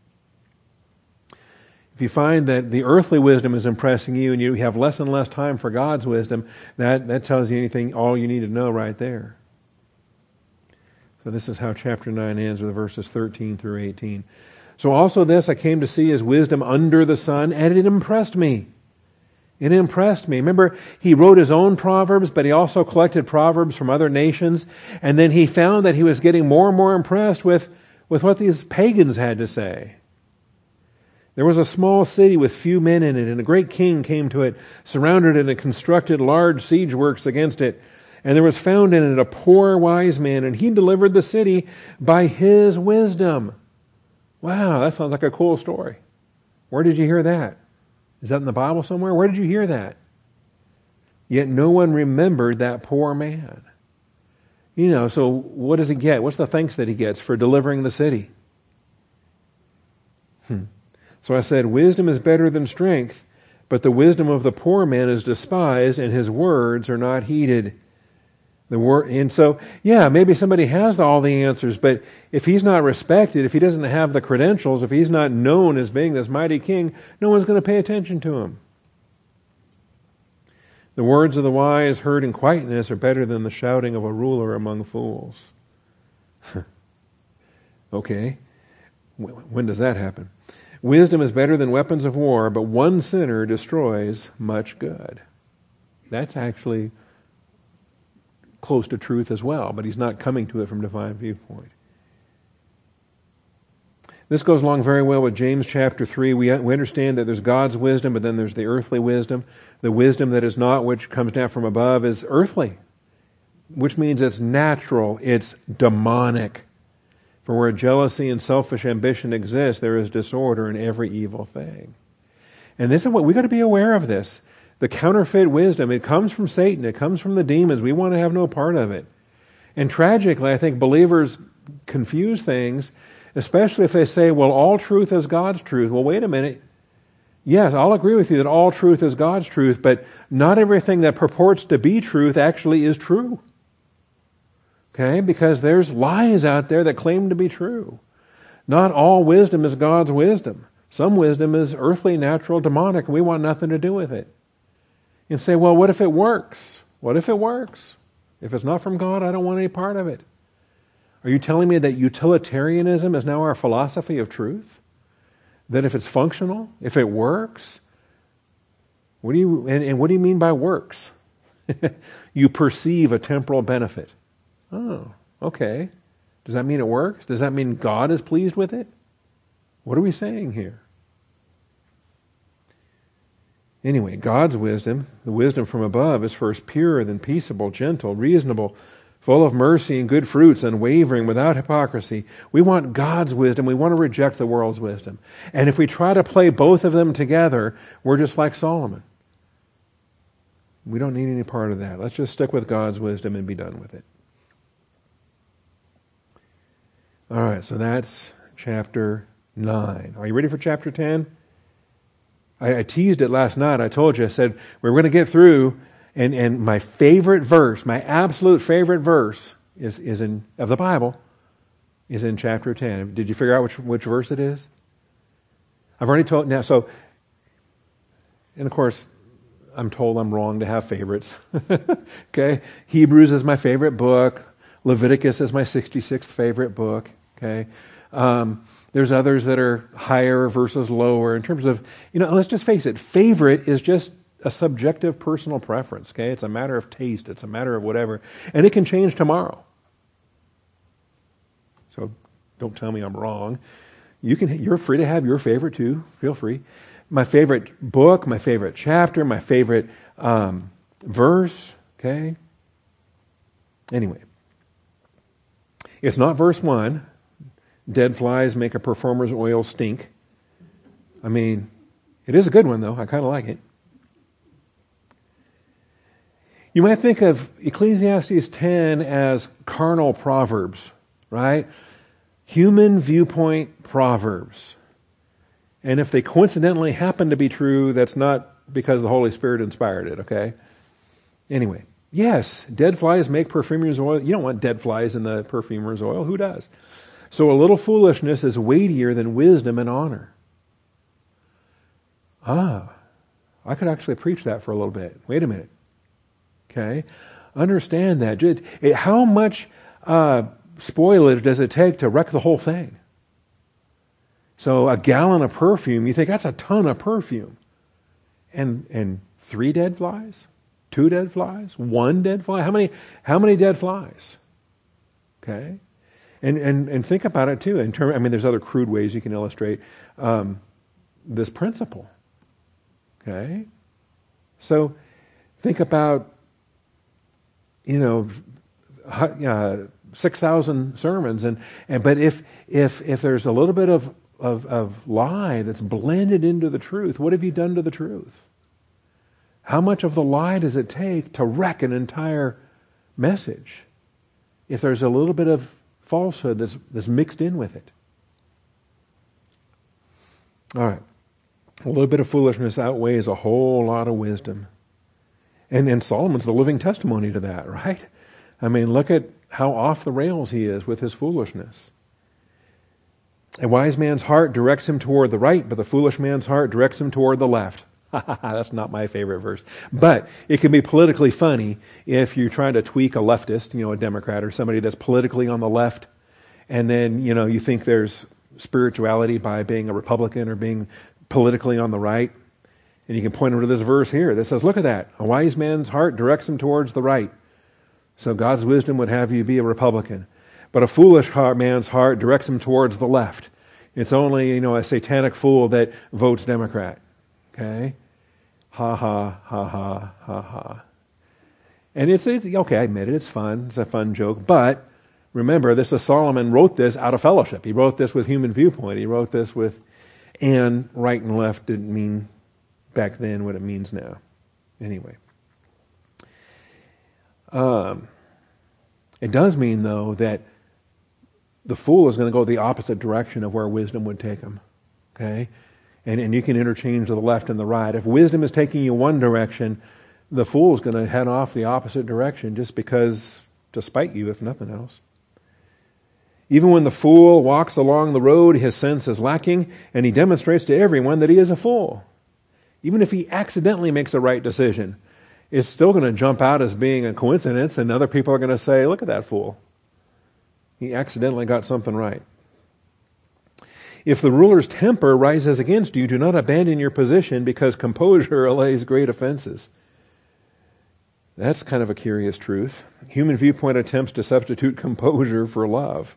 If you find that the earthly wisdom is impressing you and you have less and less time for God's wisdom, that tells you all you need to know right there. So this is how chapter 9 ends with verses 13 through 18. So also this I came to see is wisdom under the sun, and it impressed me. It impressed me. Remember, he wrote his own proverbs, but he also collected proverbs from other nations, and then he found that he was getting more and more impressed with what these pagans had to say. There was a small city with few men in it, and a great king came to it, surrounded it, and constructed large siege works against it. And there was found in it a poor wise man, and he delivered the city by his wisdom. Wow, that sounds like a cool story. Where did you hear that? Is that in the Bible somewhere? Where did you hear that? Yet no one remembered that poor man. So what does he get? What's the thanks that he gets for delivering the city? So I said, wisdom is better than strength, But the wisdom of the poor man is despised, and his words are not heeded. And so, yeah, maybe somebody has all the answers, but if he's not respected, if he doesn't have the credentials, if he's not known as being this mighty king, no one's going to pay attention to him. The words of the wise heard in quietness are better than the shouting of a ruler among fools. Okay. When does that happen? Wisdom is better than weapons of war, but one sinner destroys much good. That's actually close to truth as well, but he's not coming to it from divine viewpoint. This goes along very well with James chapter 3. We understand that there's God's wisdom, but then there's the earthly wisdom. The wisdom that is not, which comes down from above, is earthly, which means it's natural, it's demonic. For where jealousy and selfish ambition exist, there is disorder in every evil thing. And this is what we've got to be aware of this. The counterfeit wisdom, it comes from Satan, it comes from the demons. We want to have no part of it. And tragically, I think believers confuse things, especially if they say, well, all truth is God's truth. Well, wait a minute. Yes, I'll agree with you that all truth is God's truth, but not everything that purports to be truth actually is true. Okay? Because there's lies out there that claim to be true. Not all wisdom is God's wisdom. Some wisdom is earthly, natural, demonic, and we want nothing to do with it. You say, well, what if it works? What if it works? If it's not from God, I don't want any part of it. Are you telling me that utilitarianism is now our philosophy of truth? That if it's functional, if it works, what do you mean by works? You perceive a temporal benefit. Oh, okay. Does that mean it works? Does that mean God is pleased with it? What are we saying here? Anyway, God's wisdom, the wisdom from above, is first pure, then peaceable, gentle, reasonable, full of mercy and good fruits, unwavering, without hypocrisy. We want God's wisdom. We want to reject the world's wisdom. And if we try to play both of them together, we're just like Solomon. We don't need any part of that. Let's just stick with God's wisdom and be done with it. All right, so that's chapter 9. Are you ready for chapter 10? I teased it last night. I told you, I said, we're going to get through, and my favorite verse, my absolute favorite verse is in of the Bible, is in chapter 10. Did you figure out which verse it is? I've already told, now, so, and of course, I'm told I'm wrong to have favorites. Okay? Hebrews is my favorite book. Leviticus is my 66th favorite book. Okay? There's others that are higher versus lower in terms of, let's just face it, favorite is just a subjective personal preference, okay? It's a matter of taste, it's a matter of whatever, and it can change tomorrow. So don't tell me I'm wrong. You're free to have your favorite too, feel free. My favorite book, my favorite chapter, my favorite verse, okay? Anyway, it's not verse 1. Dead flies make a perfumer's oil stink. I mean, it is a good one, though. I kind of like it. You might think of Ecclesiastes 10 as carnal proverbs, right? Human viewpoint proverbs. And if they coincidentally happen to be true, that's not because the Holy Spirit inspired it, okay? Anyway, yes, dead flies make perfumer's oil. You don't want dead flies in the perfumer's oil. Who does? So a little foolishness is weightier than wisdom and honor. I could actually preach that for a little bit. Wait a minute. Okay? Understand that. How much spoilage does it take to wreck the whole thing? So a gallon of perfume, you think that's a ton of perfume. And 3 dead flies? 2 dead flies? 1 dead fly? How many dead flies? Okay? And think about it too. There's other crude ways you can illustrate this principle. Okay, so think about 6,000 sermons, but if there's a little bit of lie that's blended into the truth, what have you done to the truth? How much of the lie does it take to wreck an entire message? If there's a little bit of falsehood that's mixed in with it. All right. A little bit of foolishness outweighs a whole lot of wisdom. And Solomon's the living testimony to that, right? I mean, look at how off the rails he is with his foolishness. A wise man's heart directs him toward the right, but the foolish man's heart directs him toward the left. That's not my favorite verse. But it can be politically funny if you're trying to tweak a leftist, a Democrat or somebody that's politically on the left, and then, you think there's spirituality by being a Republican or being politically on the right. And you can point them to this verse here that says, look at that. A wise man's heart directs him towards the right. So God's wisdom would have you be a Republican. But a foolish man's heart directs him towards the left. It's only, a satanic fool that votes Democrat. Okay? Ha ha, ha ha, ha ha. And it's okay, I admit it, it's fun. It's a fun joke. But remember, Solomon wrote this out of fellowship. He wrote this with human viewpoint. He wrote this with, and right and left didn't mean back then what it means now. Anyway. It does mean, though, that the fool is going to go the opposite direction of where wisdom would take him. Okay? And you can interchange the left and the right. If wisdom is taking you one direction, the fool is going to head off the opposite direction just because, to spite you, if nothing else. Even when the fool walks along the road, his sense is lacking, and he demonstrates to everyone that he is a fool. Even if he accidentally makes a right decision, it's still going to jump out as being a coincidence, and other people are going to say, look at that fool. He accidentally got something right. If the ruler's temper rises against you, do not abandon your position, because composure allays great offenses. That's kind of a curious truth. Human viewpoint attempts to substitute composure for love.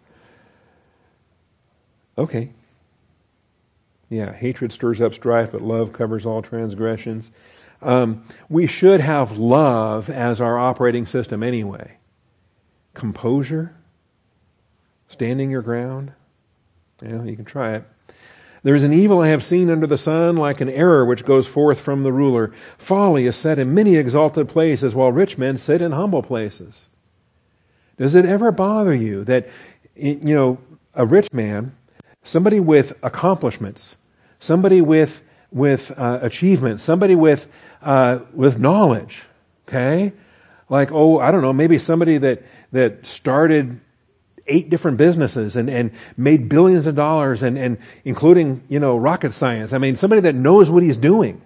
Okay. Yeah, hatred stirs up strife, but love covers all transgressions. We should have love as our operating system anyway. Composure, standing your ground. You can try it. There is an evil I have seen under the sun, like an error which goes forth from the ruler. Folly is set in many exalted places, while rich men sit in humble places. Does it ever bother you that, a rich man, somebody with accomplishments, somebody with achievement, somebody with knowledge, okay? Like, I don't know, maybe somebody that started 8 different businesses and made billions of dollars and including, rocket science. I mean, somebody that knows what he's doing.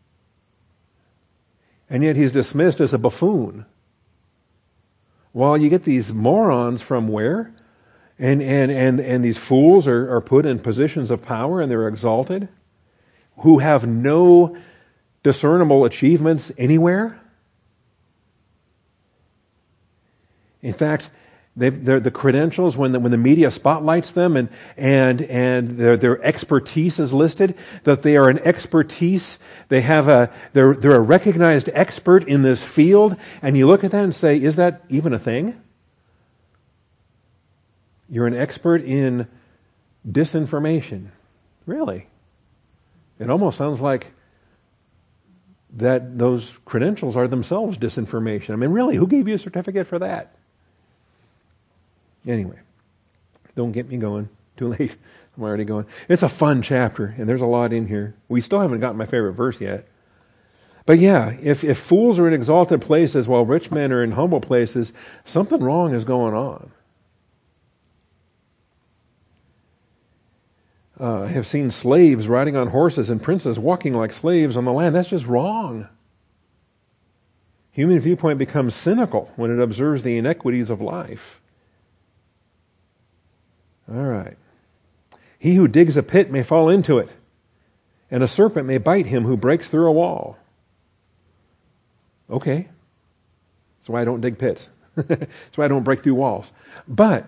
And yet he's dismissed as a buffoon. While you get these morons from where? And these fools are put in positions of power and they're exalted, who have no discernible achievements anywhere. In fact, they're the credentials when the media spotlights them and their expertise is listed, that they are an expertise. They're a recognized expert in this field, and you look at that and say, is that even a thing? You're an expert in disinformation. Really? It almost sounds like that those credentials are themselves disinformation. I mean, really, who gave you a certificate for that? Anyway, don't get me going. Too late. I'm already going. It's a fun chapter, and there's a lot in here. We still haven't gotten my favorite verse yet. But yeah, if fools are in exalted places while rich men are in humble places, something wrong is going on. I have seen slaves riding on horses and princes walking like slaves on the land. That's just wrong. Human viewpoint becomes cynical when it observes the inequities of life. All right. He who digs a pit may fall into it, and a serpent may bite him who breaks through a wall. Okay. That's why I don't dig pits. That's why I don't break through walls. But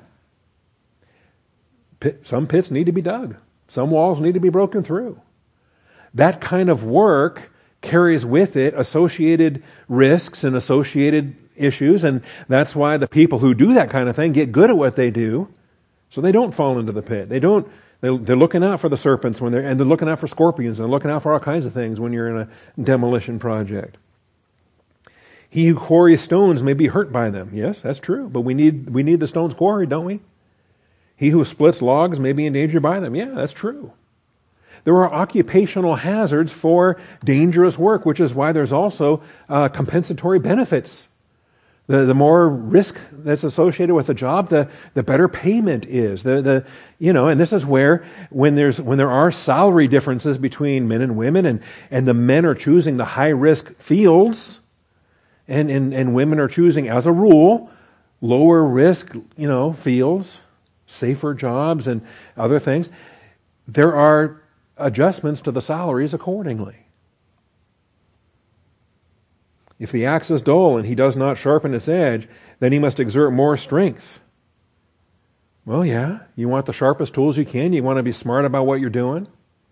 some pits need to be dug. Some walls need to be broken through. That kind of work carries with it associated risks and associated issues, and that's why the people who do that kind of thing get good at what they do, so they don't fall into the pit. They're looking out for the serpents and they're looking out for scorpions, and they're looking out for all kinds of things when you're in a demolition project. He who quarries stones may be hurt by them. Yes, that's true, but we need the stones quarried, don't we? He who splits logs may be endangered by them. Yeah, that's true. there are occupational hazards for dangerous work, which is why there's also compensatory benefits. The more risk that's associated with the job, the better payment is. And this is where when there are salary differences between men and women, and the men are choosing the high risk fields, and women are choosing, as a rule, lower risk, fields, safer jobs and other things, there are adjustments to the salaries accordingly. If the axe is dull and he does not sharpen its edge, then he must exert more strength. Well, yeah, you want the sharpest tools you can. You want to be smart about what you're doing.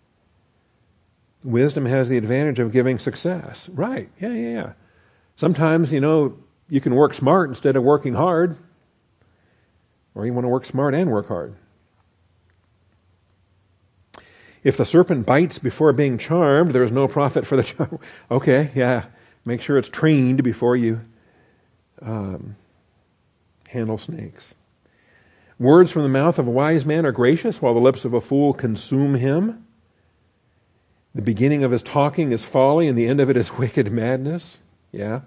Wisdom has the advantage of giving success. Right, yeah. Sometimes, you can work smart instead of working hard. Or you want to work smart and work hard. If the serpent bites before being charmed, there is no profit for the charm. Okay, yeah. Make sure it's trained before you handle snakes. Words from the mouth of a wise man are gracious, while the lips of a fool consume him. The beginning of his talking is folly, and the end of it is wicked madness. Yeah.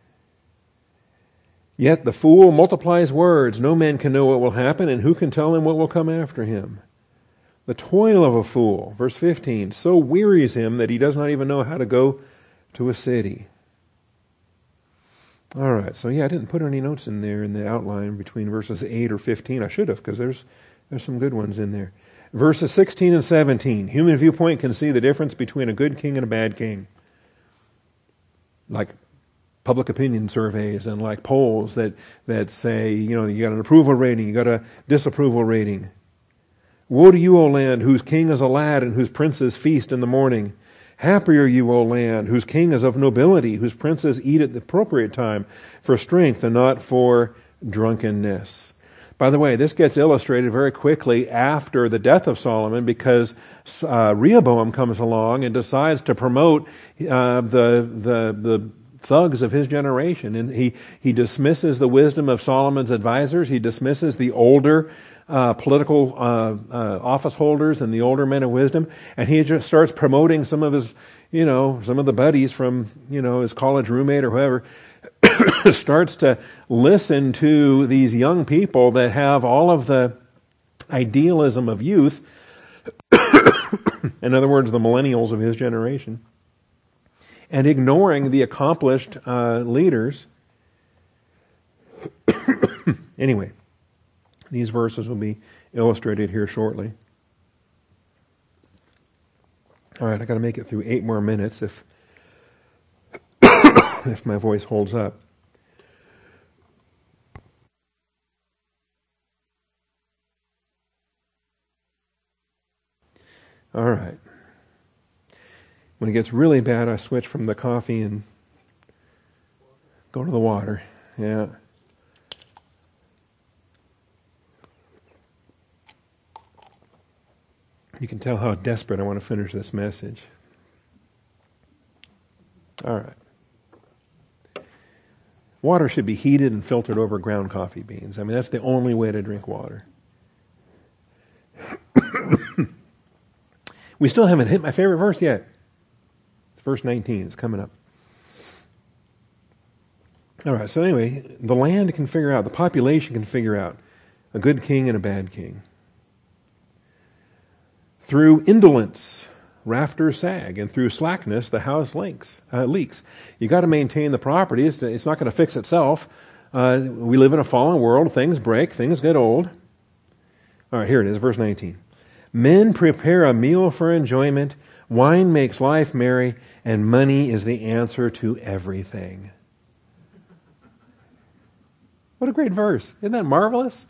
Yet the fool multiplies words. No man can know what will happen, and who can tell him what will come after him? The toil of a fool, verse 15, so wearies him that he does not even know how to go to a city. All right, so I didn't put any notes in there in the outline between verses 8 or 15. I should have, because there's some good ones in there. Verses 16 and 17. Human viewpoint can see the difference between a good king and a bad king. Like public opinion surveys and like polls that say, you got an approval rating, you got a disapproval rating. Woe to you, O land, whose king is a lad and whose princes feast in the morning. Happy are you, O land, whose king is of nobility, whose princes eat at the appropriate time for strength and not for drunkenness. By the way, this gets illustrated very quickly after the death of Solomon, because Rehoboam comes along and decides to promote the thugs of his generation. And he dismisses the wisdom of Solomon's advisors. He dismisses the older political office holders and the older men of wisdom, and he just starts promoting some of his, some of the buddies from, his college roommate or whoever, starts to listen to these young people that have all of the idealism of youth, in other words, the millennials of his generation, and ignoring the accomplished leaders. Anyway, these verses will be illustrated here shortly. All right, I got to make it through 8 more minutes if if my voice holds up. All right. When it gets really bad, I switch from the coffee and go to the water. Yeah. You can tell how desperate I want to finish this message. All right. Water should be heated and filtered over ground coffee beans. I mean, that's the only way to drink water. We still haven't hit my favorite verse yet. It's verse 19. It's coming up. All right, so anyway, the land can figure out, the population can figure out a good king and a bad king. Through indolence, rafters sag, and through slackness, the house leaks. You got to maintain the property. It's not going to fix itself. We live in a fallen world. Things break. Things get old. All right, here it is, verse 19. Men prepare a meal for enjoyment. Wine makes life merry, and money is the answer to everything. What a great verse. Isn't that marvelous?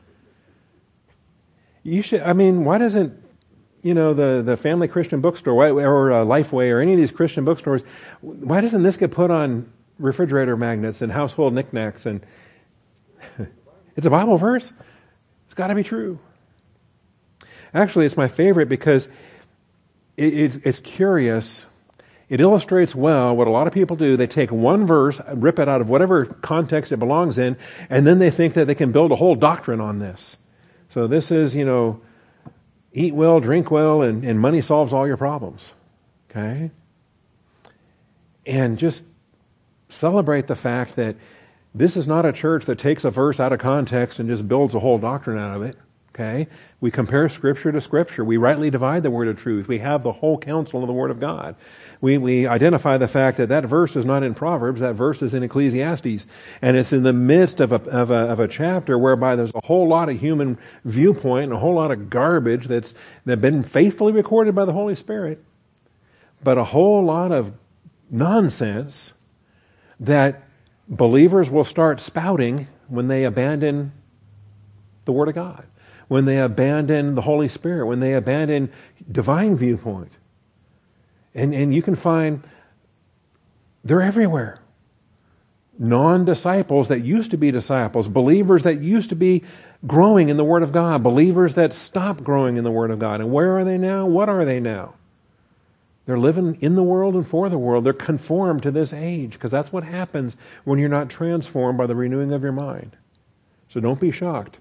Why doesn't the Family Christian Bookstore or Lifeway or any of these Christian bookstores, why doesn't this get put on refrigerator magnets and household knickknacks? And it's a Bible verse. It's got to be true. Actually, it's my favorite because it's curious. It illustrates well what a lot of people do. They take one verse, rip it out of whatever context it belongs in, and then they think that they can build a whole doctrine on this. So this is, eat well, drink well, and money solves all your problems. Okay? And just celebrate the fact that this is not a church that takes a verse out of context and just builds a whole doctrine out of it. Okay? We compare Scripture to Scripture. We rightly divide the word of truth. We have the whole counsel of the Word of God. We identify the fact that that verse is not in Proverbs, that verse is in Ecclesiastes. And it's in the midst of a chapter whereby there's a whole lot of human viewpoint and a whole lot of garbage that's been faithfully recorded by the Holy Spirit, but a whole lot of nonsense that believers will start spouting when they abandon the Word of God, when they abandon the Holy Spirit, when they abandon divine viewpoint. And you can find, they're everywhere. Non-disciples that used to be disciples, believers that used to be growing in the Word of God, believers that stopped growing in the Word of God. And where are they now? What are they now? They're living in the world and for the world. They're conformed to this age, because that's what happens when you're not transformed by the renewing of your mind. So don't be shocked.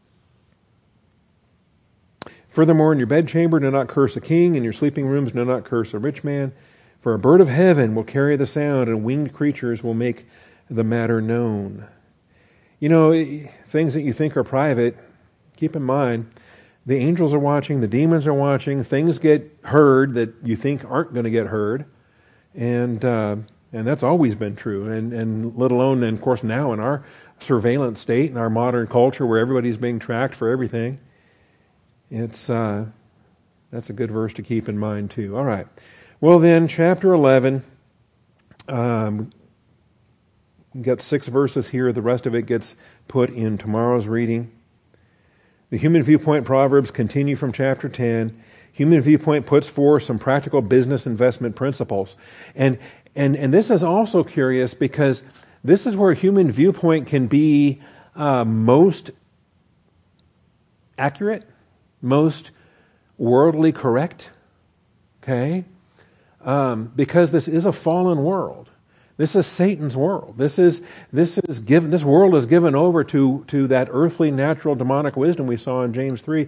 Furthermore, in your bedchamber do not curse a king, in your sleeping rooms do not curse a rich man, for a bird of heaven will carry the sound, and winged creatures will make the matter known. You know, things that you think are private, keep in mind, the angels are watching, the demons are watching, things get heard that you think aren't going to get heard, and that's always been true, and let alone, and of course, now in our surveillance state, in our modern culture where everybody's being tracked for everything. That's a good verse to keep in mind too. All right. Well then, chapter 11, we've got 6 verses here. The rest of it gets put in tomorrow's reading. The human viewpoint proverbs continue from chapter 10. Human viewpoint puts forth some practical business investment principles. And this is also curious because this is where human viewpoint can be most accurate, most worldly correct, okay? Because this is a fallen world. This is Satan's world. This world is given over to that earthly, natural, demonic wisdom we saw in James 3.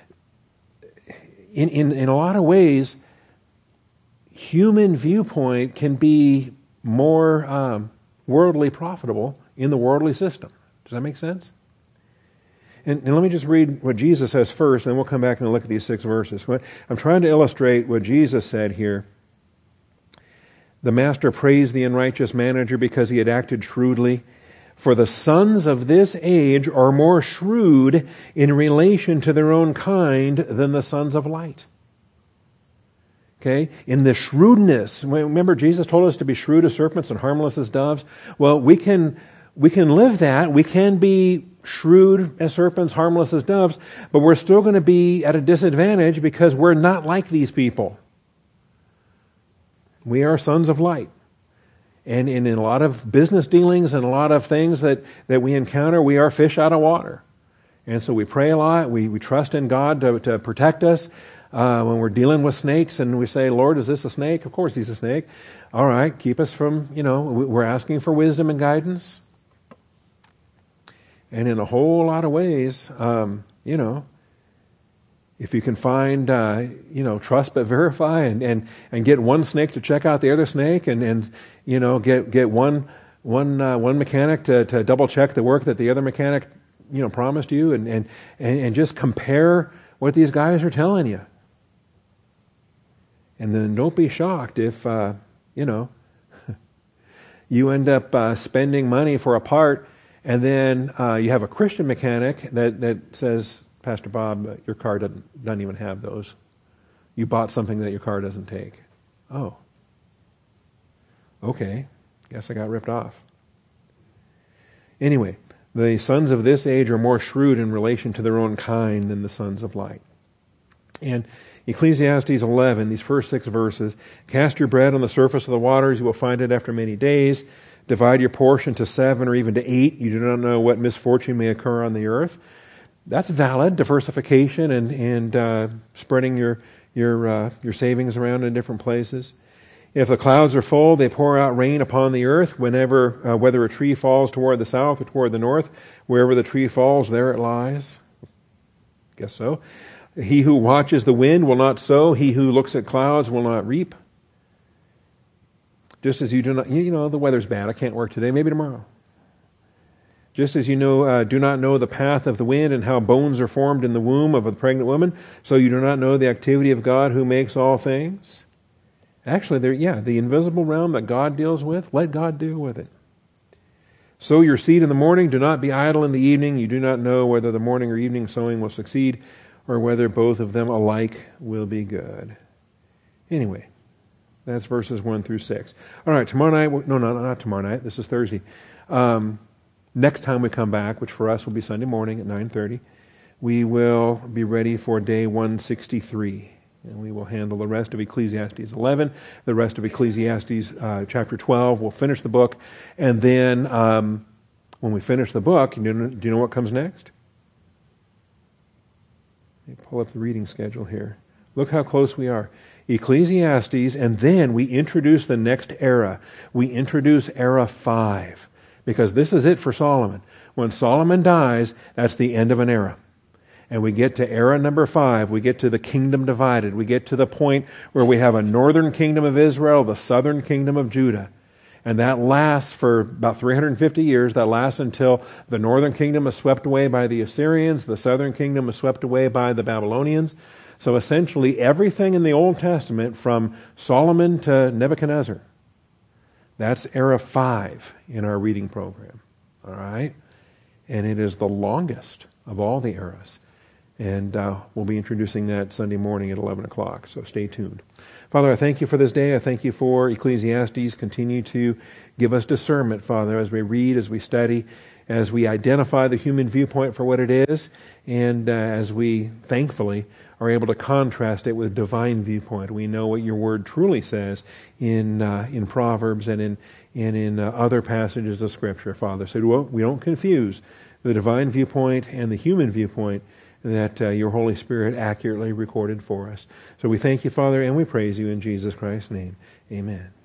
In a lot of ways, human viewpoint can be more worldly profitable in the worldly system. Does that make sense? And let me just read what Jesus says first, and then we'll come back and look at these 6 verses. I'm trying to illustrate what Jesus said here. The master praised the unrighteous manager because he had acted shrewdly. For the sons of this age are more shrewd in relation to their own kind than the sons of light. Okay? In the shrewdness, remember Jesus told us to be shrewd as serpents and harmless as doves? Well, we can live that. We can be shrewd as serpents, harmless as doves, but we're still going to be at a disadvantage because we're not like these people. We are sons of light. And in a lot of business dealings and a lot of things that we encounter, we are fish out of water. And so we pray a lot. We trust in God to protect us. When we're dealing with snakes and we say, Lord, is this a snake? Of course he's a snake. All right, keep us from, we're asking for wisdom and guidance. And in a whole lot of ways, if you can find, trust but verify, and get one snake to check out the other snake, and get one mechanic to double check the work that the other mechanic promised you, and just compare what these guys are telling you, and then don't be shocked if you end up spending money for a part. And then you have a Christian mechanic that says, Pastor Bob, your car doesn't even have those. You bought something that your car doesn't take. Oh. Okay. Guess I got ripped off. Anyway, the sons of this age are more shrewd in relation to their own kind than the sons of light. And Ecclesiastes 11, these first 6 verses, cast your bread on the surface of the waters, you will find it after many days. Divide your portion to 7 or even to 8. You do not know what misfortune may occur on the earth. That's valid, diversification and spreading your savings around in different places. If the clouds are full, they pour out rain upon the earth. Whether a tree falls toward the south or toward the north, wherever the tree falls, there it lies. Guess so. He who watches the wind will not sow. He who looks at clouds will not reap. Just as you do not, the weather's bad. I can't work today. Maybe tomorrow. Just as you do not know the path of the wind and how bones are formed in the womb of a pregnant woman, so you do not know the activity of God who makes all things. Actually, the invisible realm that God deals with, let God deal with it. Sow your seed in the morning. Do not be idle in the evening. You do not know whether the morning or evening sowing will succeed, or whether both of them alike will be good. Anyway, that's verses 1 through 6. All right, tomorrow night, not tomorrow night, this is Thursday. Next time we come back, which for us will be Sunday morning at 9:30, we will be ready for day 163. And we will handle the rest of Ecclesiastes 11, the rest of Ecclesiastes chapter 12. We'll finish the book. And then when we finish the book, do you know what comes next? Let me pull up the reading schedule here. Look how close we are. Ecclesiastes, and then we introduce the next era. We introduce era 5, because this is it for Solomon. When Solomon dies, that's the end of an era. And we get to era number 5. We get to the kingdom divided. We get to the point where we have a northern kingdom of Israel, the southern kingdom of Judah. And that lasts for about 350 years. That lasts until the northern kingdom is swept away by the Assyrians. The southern kingdom is swept away by the Babylonians. So essentially everything in the Old Testament from Solomon to Nebuchadnezzar, that's era 5 in our reading program. All right? And it is the longest of all the eras. And we'll be introducing that Sunday morning at 11 o'clock, so stay tuned. Father, I thank you for this day. I thank you for Ecclesiastes. Continue to give us discernment, Father, as we read, as we study, as we identify the human viewpoint for what it is, and as we, thankfully, are able to contrast it with divine viewpoint. We know what your word truly says in Proverbs and in other passages of Scripture, Father. So we don't confuse the divine viewpoint and the human viewpoint that your Holy Spirit accurately recorded for us. So we thank you, Father, and we praise you in Jesus Christ's name. Amen.